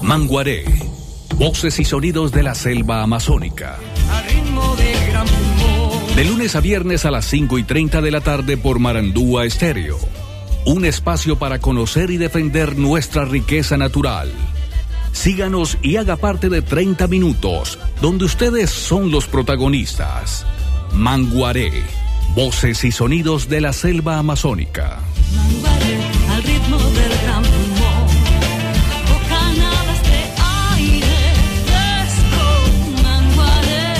Manguaré, voces y sonidos de la selva amazónica. De lunes a viernes a las 5:30 de la tarde por Marandúa Estéreo. Un espacio para conocer y defender nuestra riqueza natural. Síganos y haga parte de 30 minutos, donde ustedes son los protagonistas. Manguaré, voces y sonidos de la selva amazónica. Manguaré, al ritmo del gran pulmón, bocanadas de aire fresco, Manguaré.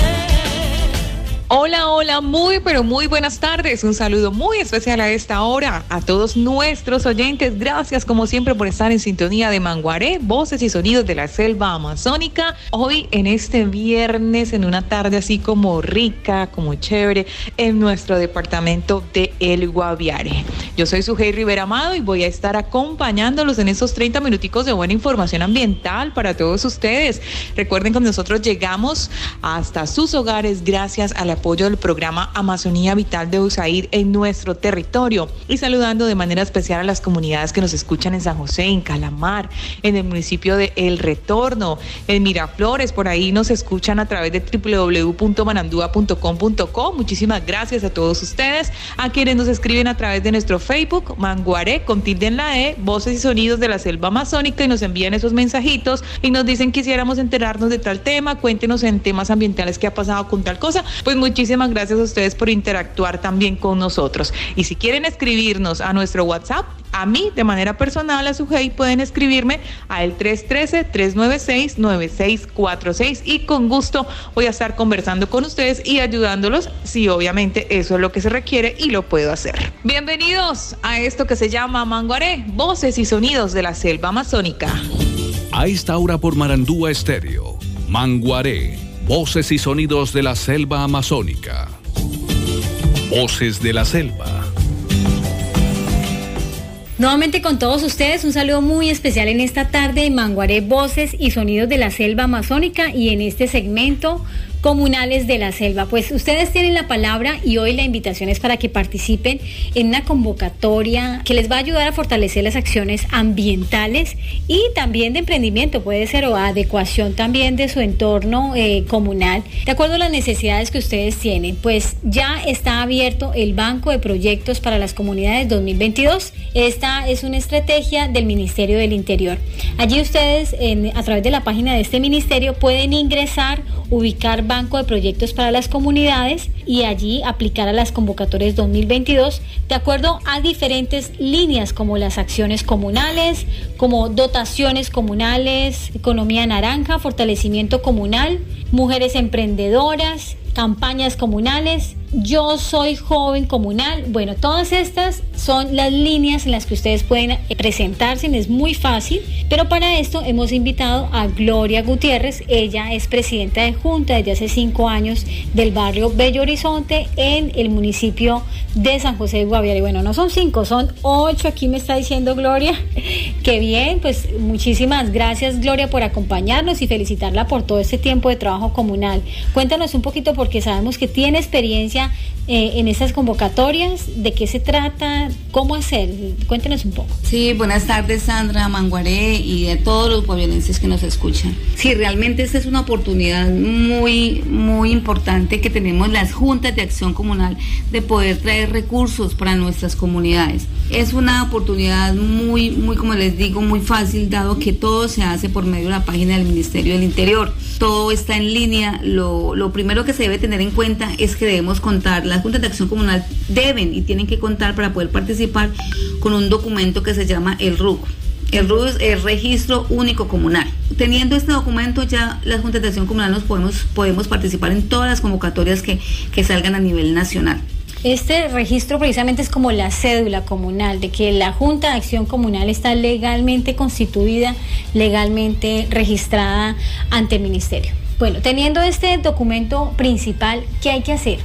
Hola, muy pero muy buenas tardes. Un saludo muy especial a esta hora a todos nuestros oyentes. Gracias como siempre por estar en sintonía de Manguaré, voces y sonidos de la selva amazónica. Hoy en este viernes, en una tarde así como rica, como chévere, en nuestro departamento de El Guaviare. Yo soy Sujei Rivera Amado y voy a estar acompañándolos en estos 30 minuticos de buena información ambiental para todos ustedes. Recuerden que nosotros llegamos hasta sus hogares gracias al apoyo del programa Amazonía Vital de USAID en nuestro territorio, y saludando de manera especial a las comunidades que nos escuchan en San José, en Calamar, en el municipio de El Retorno, en Miraflores. Por ahí nos escuchan a través de www.manandua.com.co. Muchísimas gracias a todos ustedes, a quienes nos escriben a través de nuestro Facebook Manguaré con tilde en la E, voces y sonidos de la selva amazónica, y nos envían esos mensajitos y nos dicen quisiéramos enterarnos de tal tema, cuéntenos en temas ambientales qué ha pasado con tal cosa. Pues muchísimas gracias a ustedes por interactuar también con nosotros. Y si quieren escribirnos a nuestro WhatsApp, a mí de manera personal, a Sujei, pueden escribirme a el 313-396-9646, y con gusto voy a estar conversando con ustedes y ayudándolos si obviamente eso es lo que se requiere y lo puedo hacer. Bienvenidos a esto que se llama Manguaré, voces y sonidos de la selva amazónica. A esta hora por Marandúa Estéreo, Manguaré, voces y sonidos de la selva amazónica. Voces de la selva. Nuevamente con todos ustedes, un saludo muy especial en esta tarde de Manguaré, voces y sonidos de la selva amazónica, y en este segmento comunales de la selva. Pues ustedes tienen la palabra y hoy la invitación es para que participen en una convocatoria que les va a ayudar a fortalecer las acciones ambientales y también de emprendimiento, puede ser, o adecuación también de su entorno comunal, de acuerdo a las necesidades que ustedes tienen. Pues ya está abierto el Banco de Proyectos para las Comunidades 2022. Esta es una estrategia del Ministerio del Interior. Allí ustedes, a través de la página de este ministerio, pueden ingresar, ubicar Banco de Proyectos para las Comunidades y allí aplicar a las convocatorias 2022 de acuerdo a diferentes líneas, como las acciones comunales, como dotaciones comunales, economía naranja, fortalecimiento comunal, mujeres emprendedoras, campañas comunales, yo soy joven comunal. Bueno, todas estas son las líneas en las que ustedes pueden presentarse, es muy fácil, pero para esto hemos invitado a Gloria Gutiérrez. Ella es presidenta de Junta desde hace 5 años del barrio Bello Horizonte en el municipio de San José de Guaviare. Bueno, no son 5, son 8, aquí me está diciendo Gloria. Qué bien, pues muchísimas gracias, Gloria, por acompañarnos y felicitarla por todo este tiempo de trabajo comunal. Cuéntanos un poquito, porque sabemos que tiene experiencia en estas convocatorias, de qué se trata, cómo hacer. Cuéntenos un poco. Sí, buenas tardes, Sandra, Manguaré y a todos los guaviarenses que nos escuchan. Sí, realmente esta es una oportunidad muy, muy importante que tenemos las juntas de acción comunal de poder traer recursos para nuestras comunidades. Es una oportunidad muy, como les digo, muy fácil, dado que todo se hace por medio de la página del Ministerio del Interior. Todo está en línea. Lo primero que se debe tener en cuenta es que debemos contar, las juntas de acción comunal deben y tienen que contar para poder participar con un documento que se llama el RUC. El RUC es el Registro Único Comunal. Teniendo este documento, ya las juntas de acción comunal podemos participar en todas las convocatorias que salgan a nivel nacional. Este registro precisamente es como la cédula comunal, de que la Junta de Acción Comunal está legalmente constituida, legalmente registrada ante el Ministerio. Bueno, teniendo este documento principal, ¿qué hay que hacer?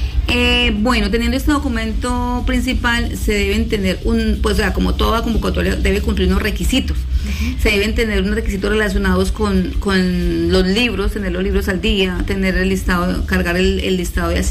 Bueno, teniendo este documento principal, se deben tener como toda convocatoria debe cumplir unos requisitos. Se deben tener unos requisitos relacionados con los libros, tener los libros al día, tener el listado, cargar el listado de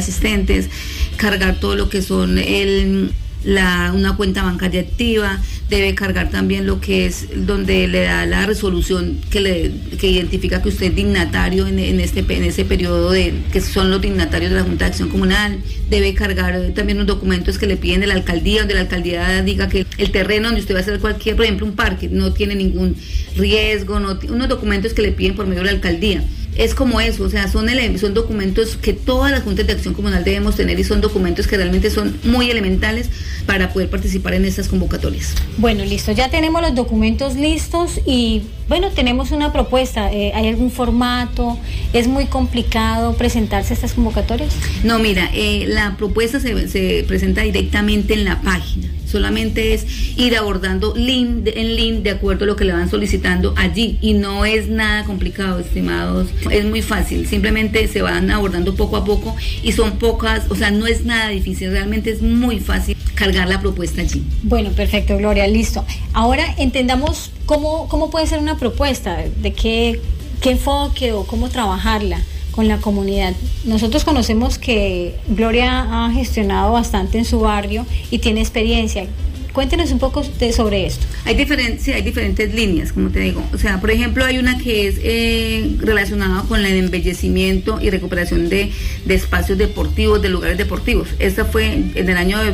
asistentes, cargar todo lo que son una cuenta bancaria activa, debe cargar también lo que es donde le da la resolución que identifica que usted es dignatario en ese periodo que son los dignatarios de la Junta de Acción Comunal. Debe cargar también los documentos que le piden de la alcaldía, donde la alcaldía diga que el terreno donde usted va a hacer cualquier, por ejemplo, un parque, no tiene ningún riesgo, unos documentos que le piden por medio de la alcaldía. Es como eso, o sea, son documentos que todas las juntas de acción comunal debemos tener y son documentos que realmente son muy elementales para poder participar en estas convocatorias. Bueno, listo, ya tenemos los documentos listos y bueno, tenemos una propuesta. ¿Hay algún formato? ¿Es muy complicado presentarse a estas convocatorias? No, mira, la propuesta se presenta directamente en la página. Solamente es ir abordando link de acuerdo a lo que le van solicitando allí y no es nada complicado, estimados, es muy fácil, simplemente se van abordando poco a poco y son pocas, o sea, no es nada difícil, realmente es muy fácil cargar la propuesta allí. Bueno, perfecto, Gloria, listo. Ahora entendamos cómo puede ser una propuesta, de qué enfoque o cómo trabajarla con la comunidad. Nosotros conocemos que Gloria ha gestionado bastante en su barrio y tiene experiencia. Cuéntenos un poco sobre esto. Hay diferentes líneas, como te digo. O sea, por ejemplo, hay una que es relacionada con el embellecimiento y recuperación de espacios deportivos, de lugares deportivos. Esta fue en el año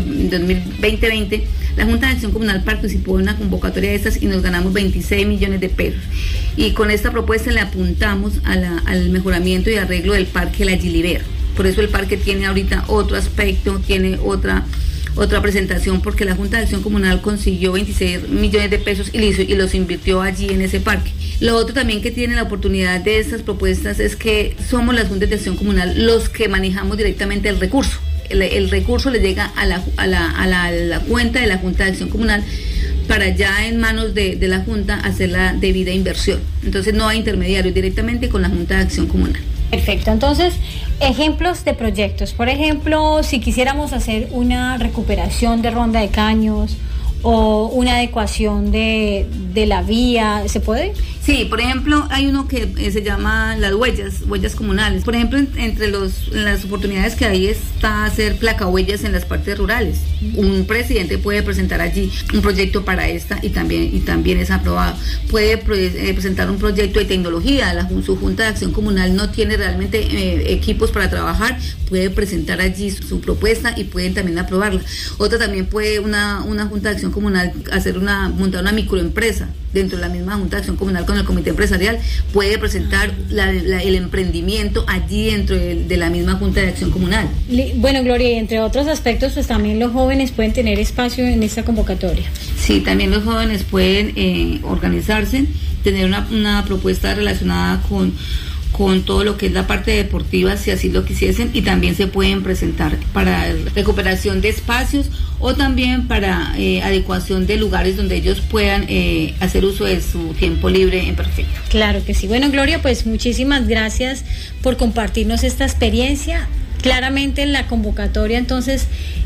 2020. La Junta de Acción Comunal participó en una convocatoria de estas y nos ganamos 26 millones de pesos. Y con esta propuesta le apuntamos al mejoramiento y arreglo del Parque La Gilibert. Por eso el parque tiene ahorita otro aspecto, tiene otra presentación, porque la Junta de Acción Comunal consiguió 26 millones de pesos y los invirtió allí en ese parque. Lo otro también que tiene la oportunidad de estas propuestas es que somos las Juntas de Acción Comunal los que manejamos directamente el recurso. El recurso le llega a la cuenta de la Junta de Acción Comunal para ya en manos de la Junta hacer la debida inversión. Entonces no hay intermediarios, directamente con la Junta de Acción Comunal. Perfecto, entonces ejemplos de proyectos, por ejemplo, si quisiéramos hacer una recuperación de ronda de caños o una adecuación de la vía, ¿se puede? Sí, por ejemplo, hay uno que se llama las huellas comunales. Por ejemplo, entre las oportunidades que hay está hacer placahuellas en las partes rurales. Un presidente puede presentar allí un proyecto para esta y también es aprobado. Puede presentar un proyecto de tecnología. Su Junta de Acción Comunal no tiene realmente equipos para trabajar, puede presentar allí su propuesta y pueden también aprobarla. Otra también puede una Junta de Acción Comunal montar una microempresa dentro de la misma Junta de Acción Comunal con el comité empresarial, puede presentar el emprendimiento allí dentro de la misma Junta de Acción Comunal. Bueno, Gloria, y entre otros aspectos, pues también los jóvenes pueden tener espacio en esta convocatoria. Sí, también los jóvenes pueden organizarse, tener una propuesta relacionada con todo lo que es la parte deportiva, si así lo quisiesen, y también se pueden presentar para recuperación de espacios o también para adecuación de lugares donde ellos puedan hacer uso de su tiempo libre en perfecto. Claro que sí. Bueno, Gloria, pues muchísimas gracias por compartirnos esta experiencia. Claramente la convocatoria entonces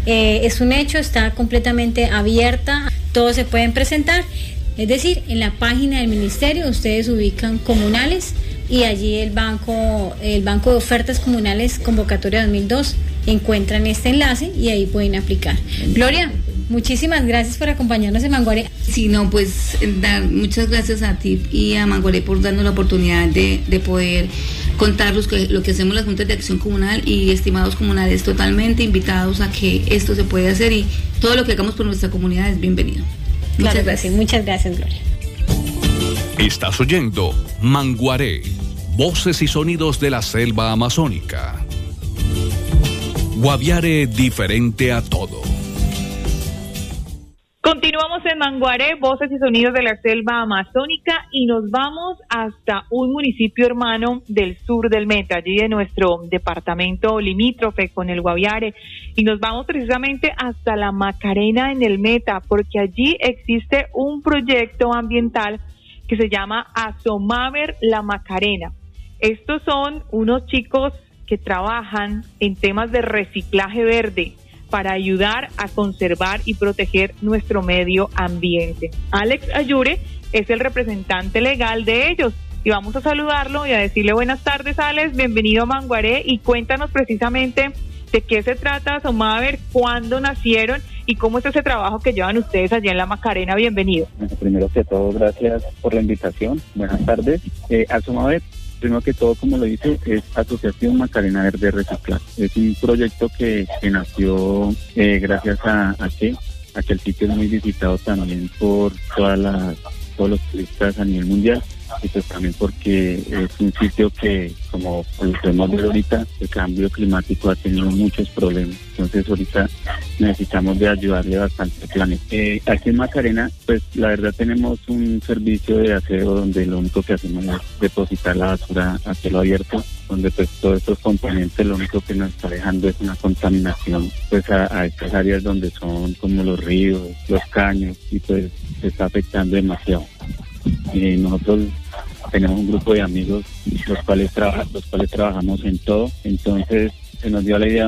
es un hecho, está completamente abierta, todos se pueden presentar, es decir, en la página del ministerio ustedes ubican comunales y allí el banco de ofertas comunales convocatoria 2002 encuentran este enlace y ahí pueden aplicar. Gloria, muchísimas gracias por acompañarnos en Manguaré. Sí, no, pues muchas gracias a ti y a Manguaré por darnos la oportunidad de poder contarles lo que hacemos las Juntas de Acción Comunal, y estimados comunales, totalmente invitados a que esto se puede hacer y todo lo que hagamos por nuestra comunidad es bienvenido. Muchas gracias. Muchas gracias, Gloria. Estás oyendo Manguaré, voces y sonidos de la selva amazónica. Guaviare, diferente a todo. Continuamos en Manguaré, voces y sonidos de la selva amazónica, y nos vamos hasta un municipio hermano del sur del Meta, allí de nuestro departamento limítrofe con el Guaviare, y nos vamos precisamente hasta la Macarena en el Meta, porque allí existe un proyecto ambiental que se llama Asomaver La Macarena. Estos son unos chicos que trabajan en temas de reciclaje verde para ayudar a conservar y proteger nuestro medio ambiente. Alex Ayure es el representante legal de ellos y vamos a saludarlo y a decirle buenas tardes, Alex, bienvenido a Manguaré, y cuéntanos precisamente de qué se trata Asomaver, cuándo nacieron y cómo es ese trabajo que llevan ustedes allá en La Macarena. Bienvenido. Bueno, primero que todo, gracias por la invitación. Buenas tardes. Asomabet, primero que todo, como lo dice, es Asociación Macarena Verde Reciclaje. Es un proyecto que nació gracias a que el sitio es muy visitado también por todos los turistas a nivel mundial, y pues también porque es un sitio que, como podemos ver ahorita, el cambio climático ha tenido muchos problemas. Entonces ahorita necesitamos de ayudarle bastante al planeta. Aquí en Macarena, pues la verdad tenemos un servicio de aseo donde lo único que hacemos es depositar la basura a cielo abierto, donde pues todos estos componentes lo único que nos está dejando es una contaminación pues a estas áreas donde son como los ríos, los caños, y pues se está afectando demasiado. Nosotros tenemos un grupo de amigos los cuales trabajamos en todo. Entonces se nos dio la idea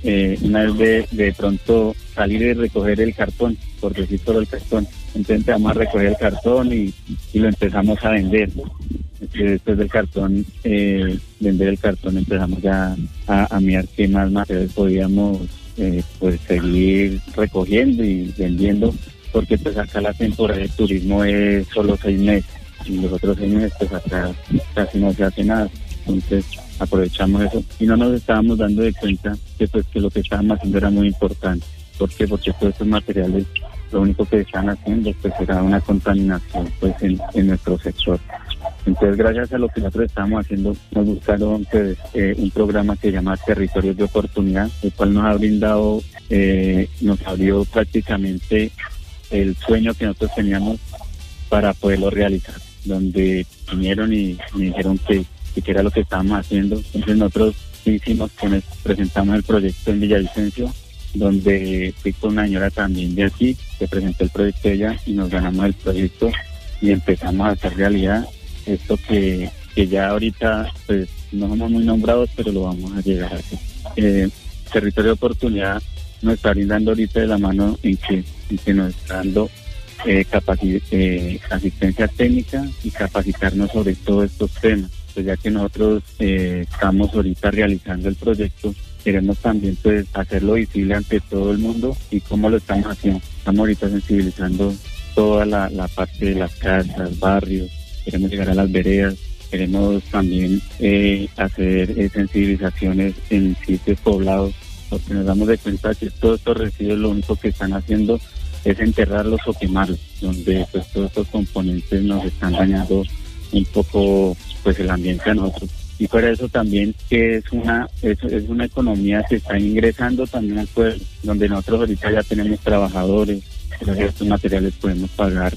una vez de pronto salir y recoger el cartón, por decir solo el cartón. Entonces empezamos a recoger el cartón y lo empezamos a vender. Después del cartón, vender el cartón, empezamos ya a mirar qué más materiales podíamos pues seguir recogiendo y vendiendo, porque pues acá la temporada de turismo es solo 6 meses, y los otros 6 meses pues acá casi no se hace nada. Entonces aprovechamos eso y no nos estábamos dando de cuenta que pues que lo que estábamos haciendo era muy importante. ¿Por qué? Porque todos estos materiales lo único que están haciendo pues era una contaminación pues en nuestro sector. Entonces, gracias a lo que nosotros estamos haciendo, nos buscaron pues, un programa que se llama Territorios de Oportunidad, el cual nos ha brindado, nos abrió prácticamente el sueño que nosotros teníamos para poderlo realizar, donde vinieron y me dijeron que era lo que estábamos haciendo. Entonces nosotros hicimos, presentamos el proyecto en Villavicencio, donde fui con una señora también de aquí, que presentó el proyecto de ella y nos ganamos el proyecto y empezamos a hacer realidad esto que ya ahorita pues no somos muy nombrados, pero lo vamos a llegar a hacer. Territorio de Oportunidad nos está brindando ahorita de la mano en que nos está dando asistencia técnica y capacitarnos sobre todos estos temas. Pues ya que nosotros estamos ahorita realizando el proyecto, queremos también pues hacerlo visible ante todo el mundo. ¿Y cómo lo estamos haciendo? Estamos ahorita sensibilizando toda la parte de las casas, barrios, queremos llegar a las veredas, queremos también hacer sensibilizaciones en sitios poblados, porque nos damos de cuenta que todos estos residuos lo único que están haciendo es enterrarlos o quemarlos, donde pues todos estos componentes nos están dañando un poco pues el ambiente a nosotros. Y fuera de eso también que es una economía que está ingresando también al pueblo, donde nosotros ahorita ya tenemos trabajadores, gracias a estos materiales podemos pagar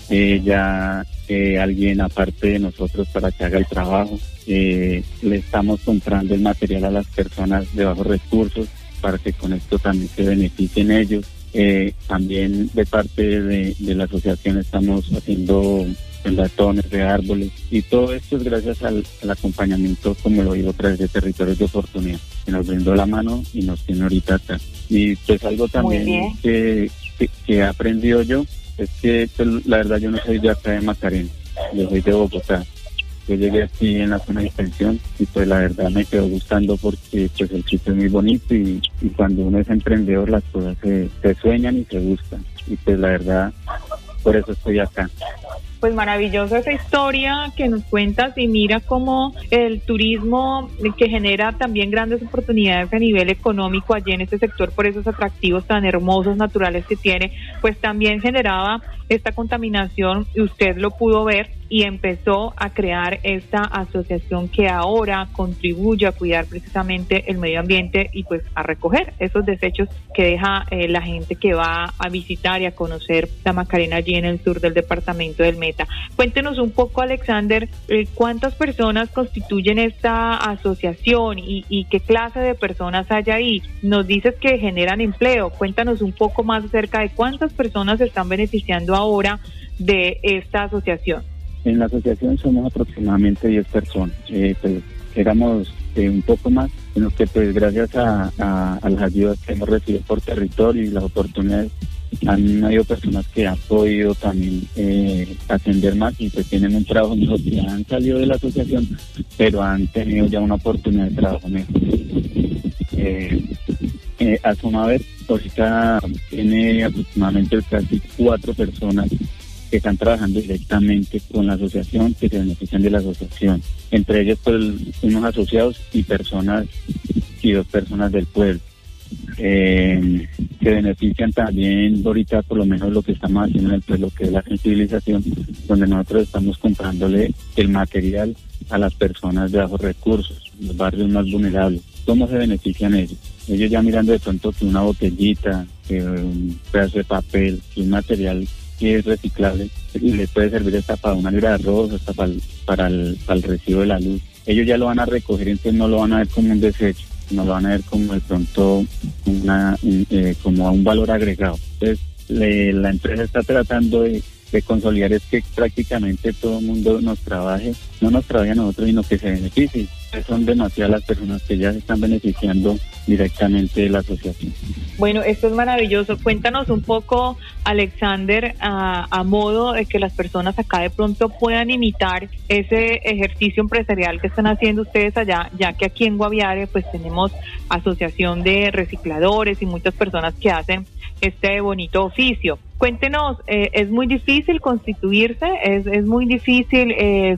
alguien aparte de nosotros para que haga el trabajo. Le estamos comprando el material a las personas de bajos recursos para que con esto también se beneficien ellos. También de parte de la asociación estamos haciendo platones de árboles, y todo esto es gracias al acompañamiento, como lo digo, a través de Territorios de Oportunidad, que nos brindó la mano y nos tiene ahorita acá. Y pues algo también que he aprendido yo es que pues, la verdad yo no soy de acá de Macarena, yo soy de Bogotá. Yo llegué aquí en la zona de extensión y pues la verdad me quedó gustando porque pues el sitio es muy bonito y cuando uno es emprendedor las cosas se sueñan y se buscan, y pues la verdad por eso estoy acá. Pues maravillosa esa historia que nos cuentas, y mira cómo el turismo que genera también grandes oportunidades a nivel económico allí en este sector por esos atractivos tan hermosos naturales que tiene, pues también generaba esta contaminación, y usted lo pudo ver y empezó a crear esta asociación que ahora contribuye a cuidar precisamente el medio ambiente y pues a recoger esos desechos que deja la gente que va a visitar y a conocer la Macarena allí en el sur del departamento del Meta. Cuéntenos un poco, Alexander, cuántas personas constituyen esta asociación y qué clase de personas hay ahí. Nos dices que generan empleo, cuéntanos un poco más acerca de cuántas personas se están beneficiando ahora de esta asociación. En la asociación somos aproximadamente 10 personas, pues éramos un poco más, sino que pues gracias a las ayudas que hemos recibido por territorio y las oportunidades, han habido personas que han podido también ascender más y pues tienen un trabajo mejor, que han salido de la asociación, pero han tenido ya una oportunidad de trabajo mejor. Asomabet ahorita tiene aproximadamente casi 4 personas que están trabajando directamente con la asociación, que se benefician de la asociación. Entre ellos, pues, unos asociados y 2 personas del pueblo. Se benefician también ahorita, por lo menos lo que estamos haciendo en el pueblo, que es la sensibilización, donde nosotros estamos comprándole el material a las personas de bajos recursos, los barrios más vulnerables. ¿Cómo se benefician ellos? Ellos ya mirando de pronto que una botellita, que un pedazo de papel, que un material que es reciclable, y les puede servir hasta para una libra de arroz, hasta para el recibo de la luz. Ellos ya lo van a recoger, entonces no lo van a ver como un desecho, no lo van a ver como de pronto como a un valor agregado. Entonces la empresa está tratando de consolidar es que prácticamente todo el mundo no nos trabaje a nosotros, sino que se beneficie. Son demasiadas las personas que ya se están beneficiando directamente de la asociación. Bueno, esto es maravilloso. Cuéntanos un poco, Alexander, a modo de que las personas acá de pronto puedan imitar ese ejercicio empresarial que están haciendo ustedes allá, ya que aquí en Guaviare pues tenemos asociación de recicladores y muchas personas que hacen este bonito oficio. Cuéntenos, ¿es muy difícil constituirse? ¿Es muy difícil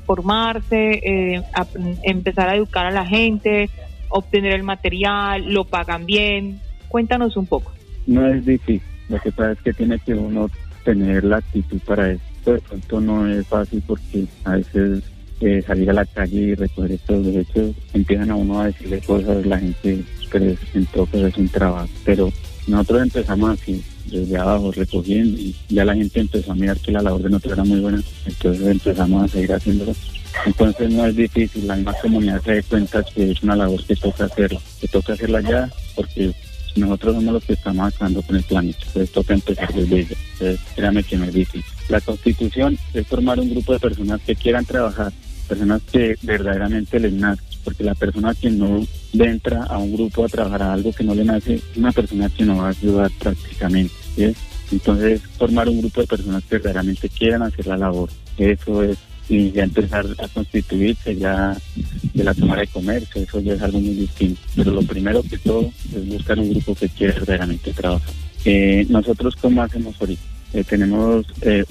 formarse, empezar a educar a la gente, obtener el material, lo pagan bien? Cuéntanos un poco. No es difícil, lo que pasa es que tiene que uno tener la actitud para eso. De pronto no es fácil porque a veces salir a la calle y recoger estos derechos, empiezan a uno a decirle cosas, la gente, pero en todo caso es un trabajo. Pero nosotros empezamos así, desde abajo, recogiendo, y ya la gente empezó a mirar que la labor de nosotros era muy buena, entonces empezamos a seguir haciéndolo. Entonces no es difícil, la misma comunidad se da cuenta que es una labor que toca hacerla ya, porque nosotros somos los que estamos acabando con el planeta, entonces toca empezar desde ella. Entonces créame que no es difícil. La Constitución es formar un grupo de personas que quieran trabajar, personas que verdaderamente les nace, porque la persona que no entra a un grupo a trabajar a algo que no le nace, es una persona que no va a ayudar prácticamente, ¿sí? Entonces formar un grupo de personas que verdaderamente quieran hacer la labor, eso es, y ya empezar a constituirse ya de la Cámara de Comercio, eso ya es algo muy distinto, pero lo primero que todo es buscar un grupo que quiera verdaderamente trabajar. Nosotros, ¿cómo hacemos ahorita? Tenemos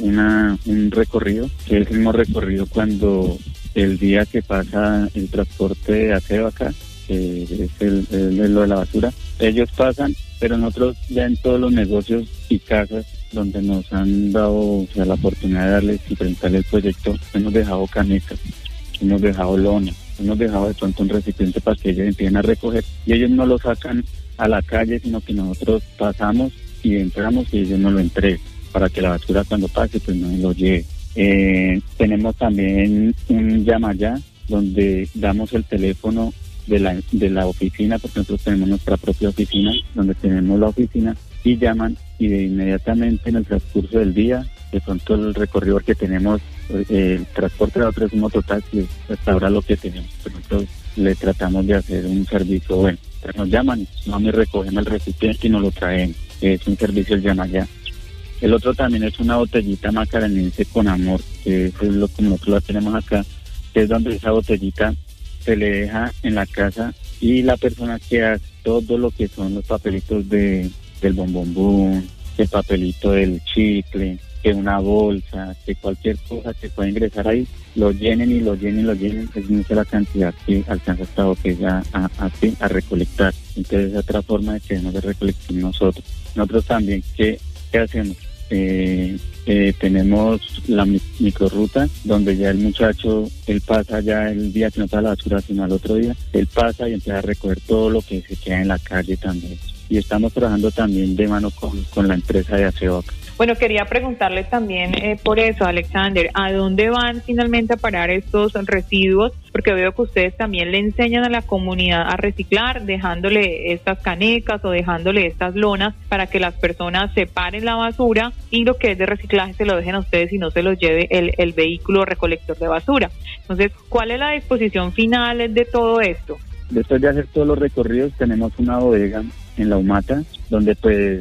un recorrido, que es el mismo recorrido cuando el día que pasa el transporte de aseo acá, es lo de la basura, ellos pasan, pero nosotros ya en todos los negocios y casas donde nos han dado la oportunidad de darles y presentarles el proyecto, hemos dejado canetas, hemos dejado lonas, hemos dejado de pronto un recipiente para que ellos empiecen a recoger, y ellos no lo sacan a la calle, sino que nosotros pasamos y entramos y ellos nos lo entregan, para que la basura cuando pase pues no lo lleve. Tenemos también un llama ya, donde damos el teléfono de la oficina, porque nosotros tenemos nuestra propia oficina, donde tenemos la oficina, y llaman, y de inmediatamente en el transcurso del día, de pronto el recorrido que tenemos, el transporte de nosotros es un mototaxi, hasta ahora lo que tenemos, pero nosotros le tratamos de hacer un servicio bueno. Nos llaman, no me recogen el recipiente y nos lo traen, es un servicio el llama ya. El otro también es una botellita macaranense con amor, que es lo que nosotros la tenemos acá, que es donde esa botellita se le deja en la casa, y la persona que hace todo lo que son los papelitos del bombombón, el papelito del chicle, que una bolsa, que cualquier cosa que pueda ingresar ahí, lo llenen, es mucha la cantidad que alcanza esta botella a recolectar. Entonces es otra forma de que debemos de recolectar nosotros. Nosotros también, ¿qué hacemos? Tenemos la microrruta, donde ya el muchacho, él pasa ya el día que no está la basura, sino al otro día, él pasa y empieza a recoger todo lo que se queda en la calle también. Y estamos trabajando también de mano con la empresa de aseo acá. Bueno, quería preguntarle también por eso, Alexander, ¿a dónde van finalmente a parar estos residuos? Porque veo que ustedes también le enseñan a la comunidad a reciclar, dejándole estas canecas o dejándole estas lonas para que las personas separen la basura, y lo que es de reciclaje se lo dejen a ustedes y no se lo lleve el vehículo recolector de basura. Entonces, ¿cuál es la disposición final de todo esto? Después de hacer todos los recorridos, tenemos una bodega en La Humata, donde pues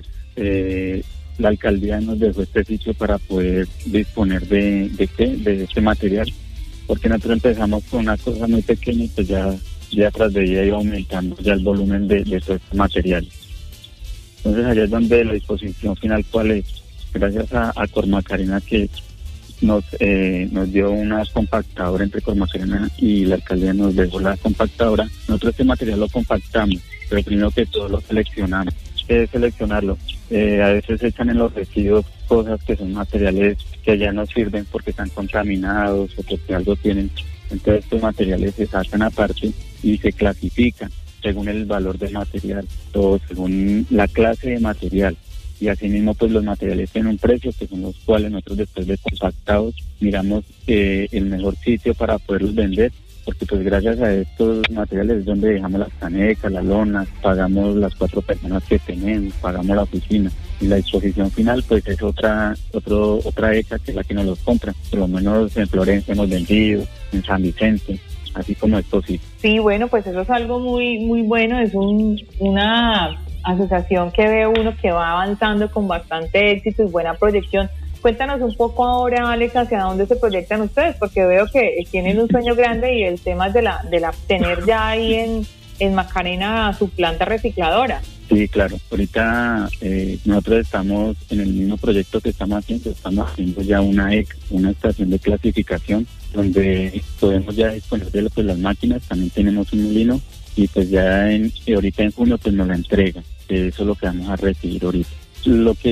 la alcaldía nos dejó este sitio para poder disponer de este material, porque nosotros empezamos con una cosa muy pequeña y pues ya tras de ella iba aumentando ya el volumen de estos materiales. Entonces allá es donde la disposición final cuál es. Gracias a Cormacarena que nos dio una compactadora entre Cormacarena y la alcaldía nos dejó la compactadora. Nosotros este material lo compactamos, pero primero que todo lo seleccionamos. ¿Qué es seleccionarlo? A veces echan en los residuos cosas que son materiales que ya no sirven porque están contaminados o porque algo tienen. Entonces estos materiales se sacan aparte y se clasifican según el valor del material o según la clase de material. Y asimismo pues los materiales tienen un precio que son los cuales nosotros después de compactados miramos el mejor sitio para poderlos vender, porque pues gracias a estos materiales es donde dejamos las canecas, las lonas, pagamos las 4 personas que tenemos, pagamos la oficina, y la disposición final pues es otra hecha que es la que nos los compra. Por lo menos en Florencia hemos vendido, en San Vicente, así como esto sí. Sí, bueno, pues eso es algo muy muy bueno, es una asociación que ve uno que va avanzando con bastante éxito y buena proyección. Cuéntanos un poco ahora, Alex, hacia dónde se proyectan ustedes, porque veo que tienen un sueño grande y el tema es de la tener ya ahí en Macarena su planta recicladora. Sí, claro. Ahorita nosotros estamos en el mismo proyecto que estamos haciendo ya una estación de clasificación donde podemos ya disponer de las máquinas. También tenemos un molino y pues ya ahorita en junio pues nos la entregan. Eso es lo que vamos a recibir ahorita. Lo que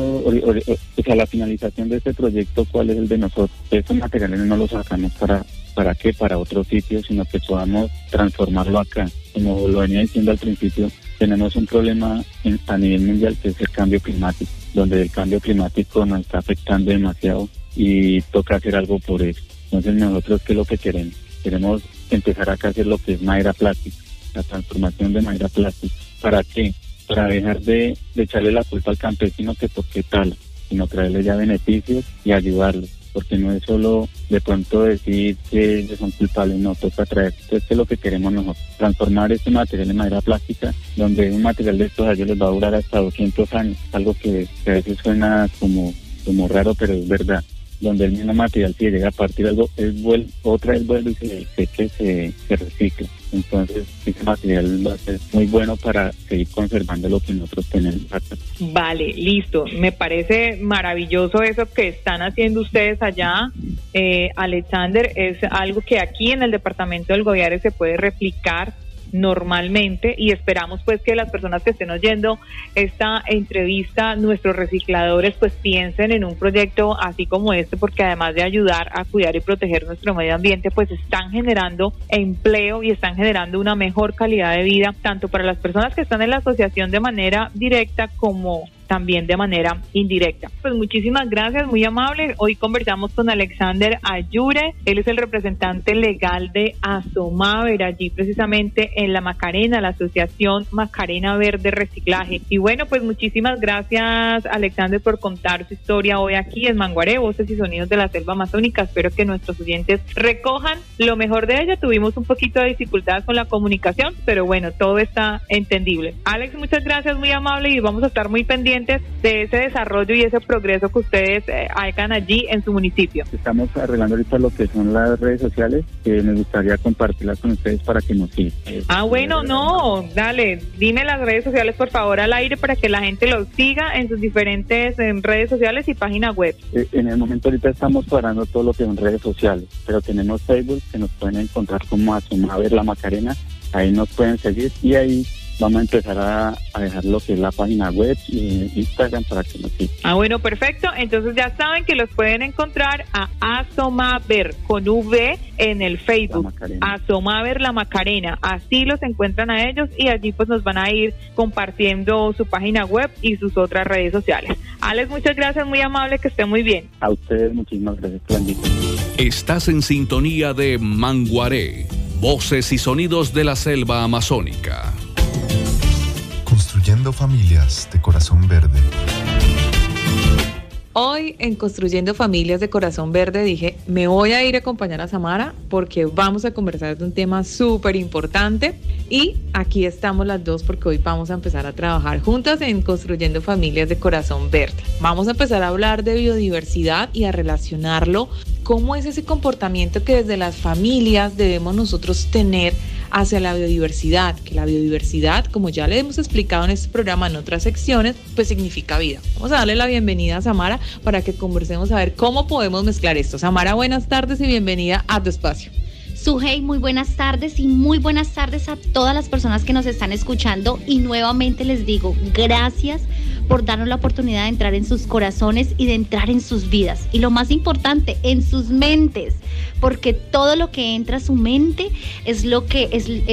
la finalización de este proyecto, ¿cuál es el de nosotros? Estos materiales no los sacamos ¿para qué? Para otro sitio, sino que podamos transformarlo acá. Como lo venía diciendo al principio, tenemos un problema a nivel mundial que es el cambio climático, donde el cambio climático nos está afectando demasiado y toca hacer algo por eso. Entonces nosotros, ¿qué es lo que queremos? Queremos empezar acá a hacer lo que es madera plástica, la transformación de madera plástica. ¿Para qué? Para dejar de echarle la culpa al campesino que por qué tala, sino traerle ya beneficios y ayudarlos, porque no es solo de pronto decir que ellos son culpables, no, toca traer. Entonces, ¿qué es lo que queremos nosotros? Transformar este material en madera plástica, donde un material de estos a ellos les va a durar hasta 200 años, algo que a veces suena como raro, pero es verdad. Donde el mismo material, si llega a partir algo, otra vez vuelve y se recicla. Entonces, ese material va a ser muy bueno para seguir conservando lo que nosotros tenemos acá. Vale, listo. Me parece maravilloso eso que están haciendo ustedes allá, Alexander. Es algo que aquí en el departamento del Guaviare se puede replicar normalmente y esperamos pues que las personas que estén oyendo esta entrevista, nuestros recicladores, pues piensen en un proyecto así como este, porque además de ayudar a cuidar y proteger nuestro medio ambiente, pues están generando empleo y están generando una mejor calidad de vida, tanto para las personas que están en la asociación de manera directa como también de manera indirecta. Pues muchísimas gracias, muy amable. Hoy conversamos con Alexander Ayure, él es el representante legal de Asomaver, allí precisamente en la Macarena, la Asociación Macarena Verde Reciclaje. Y bueno, pues muchísimas gracias, Alexander, por contar su historia hoy aquí en Manguaré, Voces y Sonidos de la Selva Amazónica. Espero que nuestros oyentes recojan lo mejor de ella. Tuvimos un poquito de dificultades con la comunicación, pero bueno, todo está entendible. Alex, muchas gracias, muy amable, y vamos a estar muy pendientes de ese desarrollo y ese progreso que ustedes hagan allí en su municipio. Estamos arreglando ahorita lo que son las redes sociales, que me gustaría compartirlas con ustedes para que nos sigan. Bueno, no, dale, dime las redes sociales por favor al aire para que la gente los siga en sus diferentes redes sociales y página web. En el momento ahorita estamos cuadrando todo lo que son redes sociales, pero tenemos Facebook que nos pueden encontrar como Asomaver La Macarena, ahí nos pueden seguir y ahí vamos a empezar a dejar lo que es la página web y Instagram para que nos sigan. Bueno, perfecto. Entonces ya saben que los pueden encontrar a Asomaver con V en el Facebook. Asomaver La Macarena. Así los encuentran a ellos y allí pues nos van a ir compartiendo su página web y sus otras redes sociales. Alex, muchas gracias, muy amable, que esté muy bien. A ustedes muchísimas gracias por la invitación. Estás en sintonía de Manguaré, Voces y Sonidos de la Selva Amazónica. Construyendo familias de corazón verde. Hoy en Construyendo Familias de Corazón Verde dije, me voy a ir a acompañar a Samara porque vamos a conversar de un tema súper importante y aquí estamos las dos porque hoy vamos a empezar a trabajar juntas en Construyendo Familias de Corazón Verde. Vamos a empezar a hablar de biodiversidad y a relacionarlo, cómo es ese comportamiento que desde las familias debemos nosotros tener hacia la biodiversidad, que la biodiversidad, como ya le hemos explicado en este programa en otras secciones, pues significa vida. Vamos a darle la bienvenida a Samara para que conversemos a ver cómo podemos mezclar esto. Samara, buenas tardes y bienvenida a tu espacio. Sujei, muy buenas tardes y muy buenas tardes a todas las personas que nos están escuchando, y nuevamente les digo gracias por darnos la oportunidad de entrar en sus corazones y de entrar en sus vidas, y lo más importante, en sus mentes, porque todo lo que entra a su mente es lo que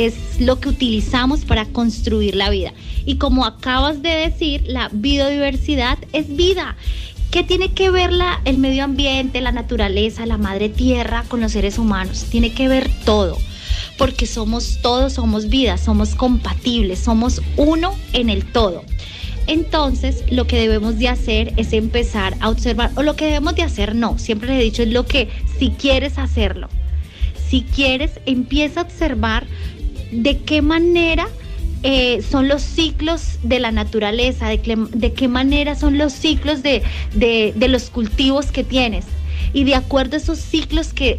utilizamos para construir la vida. Y como acabas de decir, la biodiversidad es vida. ¿Qué tiene que ver el medio ambiente, la naturaleza, la madre tierra con los seres humanos? Tiene que ver todo, porque somos vida, somos compatibles, somos uno en el todo. Entonces, lo que debemos de hacer es empezar a observar, o lo que debemos de hacer no, siempre les he dicho, es lo que, si quieres hacerlo, si quieres, empieza a observar de qué manera son los ciclos de la naturaleza, de qué manera son los ciclos de los cultivos que tienes, y de acuerdo a esos ciclos que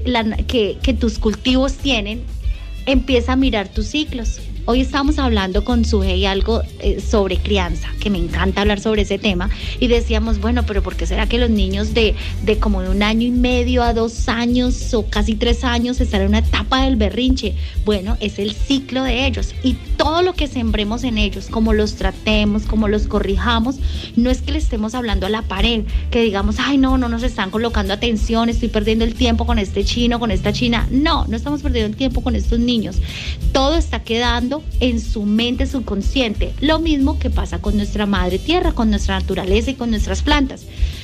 tus cultivos tienen, empieza a mirar tus ciclos. Hoy estamos hablando con Sujei algo sobre crianza, que me encanta hablar sobre ese tema, y decíamos, bueno, pero ¿por qué será que los niños de como de 1 año y medio a 2 años o casi 3 años están en una etapa del berrinche? Bueno, es el ciclo de ellos, y todo lo que sembremos en ellos, como los tratemos, como los corrijamos, no es que le estemos hablando a la pared, que digamos, ay, no nos están colocando atención, estoy perdiendo el tiempo con este chino, con esta china. No estamos perdiendo el tiempo con estos niños. Todo está quedando en su mente subconsciente. Lo mismo que pasa con nuestra madre tierra, con nuestra naturaleza y con nuestras plantas.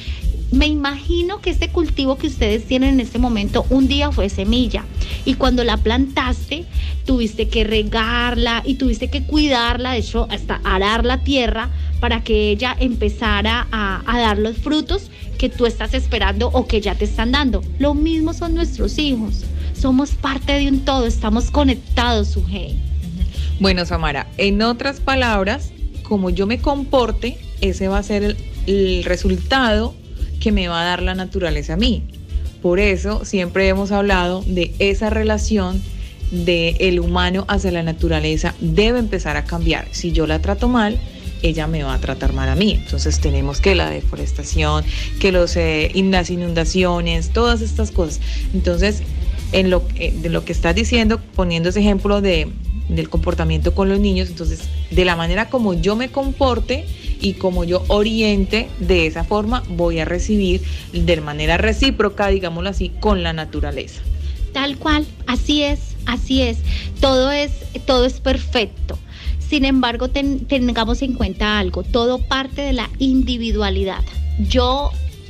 Me imagino que este cultivo que ustedes tienen en este momento un día fue semilla, y cuando la plantaste tuviste que regarla y tuviste que cuidarla, de hecho hasta arar la tierra para que ella empezara a dar los frutos que tú estás esperando o que ya te están dando. Lo mismo son nuestros hijos, somos parte de un todo, estamos conectados, Sujei. Bueno, Samara, en otras palabras, como yo me comporte, ese va a ser el resultado que me va a dar la naturaleza a mí. Por eso siempre hemos hablado de esa relación del humano hacia la naturaleza, debe empezar a cambiar. Si yo la trato mal, ella me va a tratar mal a mí. Entonces tenemos que la deforestación, que las inundaciones, todas estas cosas. Entonces, de lo que estás diciendo, poniendo ese ejemplo del comportamiento con los niños, entonces de la manera como yo me comporte y como yo oriente, de esa forma voy a recibir de manera recíproca, digámoslo así, con la naturaleza. Tal cual, así es, todo es perfecto. Sin embargo, tengamos en cuenta algo, todo parte de la individualidad. Yo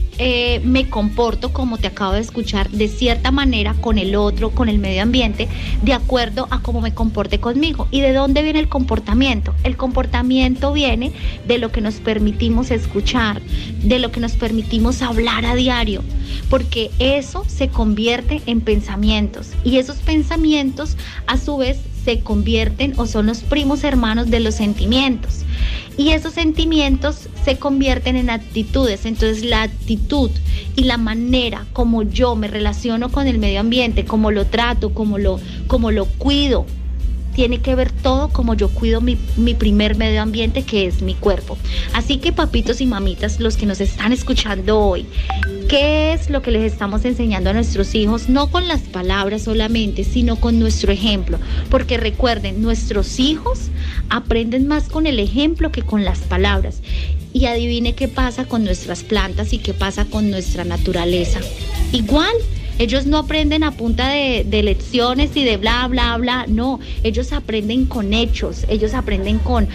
me comporto, como te acabo de escuchar, de cierta manera con el otro, con el medio ambiente, de acuerdo a cómo me comporte conmigo. ¿Y de dónde viene el comportamiento? El comportamiento viene de lo que nos permitimos escuchar, de lo que nos permitimos hablar a diario, porque eso se convierte en pensamientos, y esos pensamientos a su vez se convierten o son los primos hermanos de los sentimientos, y esos sentimientos se convierten en actitudes. Entonces la actitud y la manera como yo me relaciono con el medio ambiente, como lo trato, como lo cuido, tiene que ver todo como yo cuido mi primer medio ambiente, que es mi cuerpo. Así que, papitos y mamitas, los que nos están escuchando hoy, ¿qué es lo que les estamos enseñando a nuestros hijos? No con las palabras solamente, sino con nuestro ejemplo. Porque recuerden, nuestros hijos aprenden más con el ejemplo que con las palabras. Y adivine qué pasa con nuestras plantas y qué pasa con nuestra naturaleza. Igual. Ellos no aprenden a punta de lecciones y de bla, bla, bla. No, ellos aprenden con hechos. Ellos aprenden con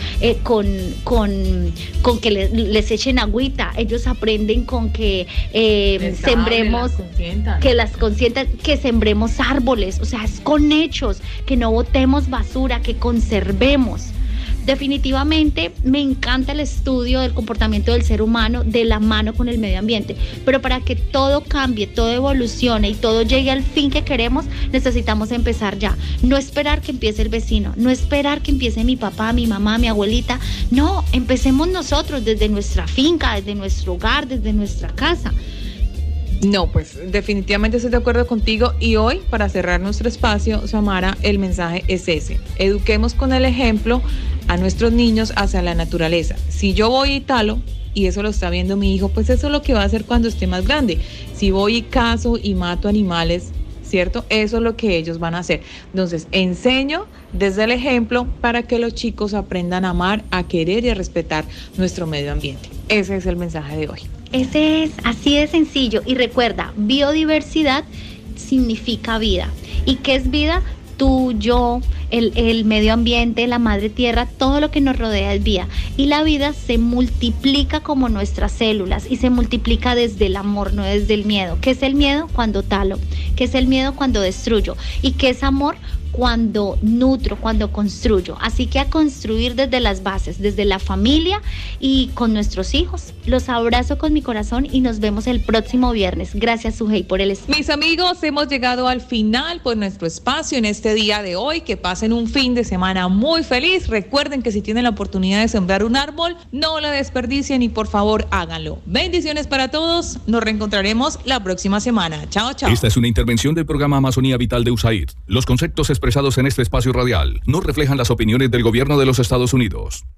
que les echen agüita. Ellos aprenden con que sembremos, que las consientan, que sembremos árboles. O sea, es con hechos, que no botemos basura, que conservemos. Definitivamente me encanta el estudio del comportamiento del ser humano de la mano con el medio ambiente, pero para que todo cambie, todo evolucione y todo llegue al fin que queremos, necesitamos empezar ya. No esperar que empiece el vecino, no esperar que empiece mi papá, mi mamá, mi abuelita. No, empecemos nosotros desde nuestra finca, desde nuestro hogar, desde nuestra casa. No, pues definitivamente estoy de acuerdo contigo y hoy, para cerrar nuestro espacio, Samara, el mensaje es ese. Eduquemos con el ejemplo a nuestros niños hacia la naturaleza. Si yo voy y talo, y eso lo está viendo mi hijo, pues eso es lo que va a hacer cuando esté más grande. Si voy y cazo y mato animales, ¿cierto? Eso es lo que ellos van a hacer. Entonces, enseño desde el ejemplo para que los chicos aprendan a amar, a querer y a respetar nuestro medio ambiente. Ese es el mensaje de hoy. Ese es así de sencillo. Y recuerda, biodiversidad significa vida. ¿Y qué es vida? Tú, yo, el medio ambiente, la madre tierra, todo lo que nos rodea es vida. Y la vida se multiplica como nuestras células y se multiplica desde el amor, no desde el miedo. ¿Qué es el miedo? Cuando talo. ¿Qué es el miedo? Cuando destruyo. ¿Y qué es amor? Cuando nutro, cuando construyo. Así que a construir desde las bases, desde la familia y con nuestros hijos. Los abrazo con mi corazón y nos vemos el próximo viernes. Gracias, Sujei, por el espacio. Mis amigos, hemos llegado al final por nuestro espacio en este día de hoy. Que pasen un fin de semana muy feliz. Recuerden que si tienen la oportunidad de sembrar un árbol, no la desperdicien y por favor háganlo. Bendiciones para todos. Nos reencontraremos la próxima semana. Chao, chao. Esta es una intervención del programa Amazonía Vital de USAID. Los conceptos expresados en este espacio radial no reflejan las opiniones del gobierno de los Estados Unidos.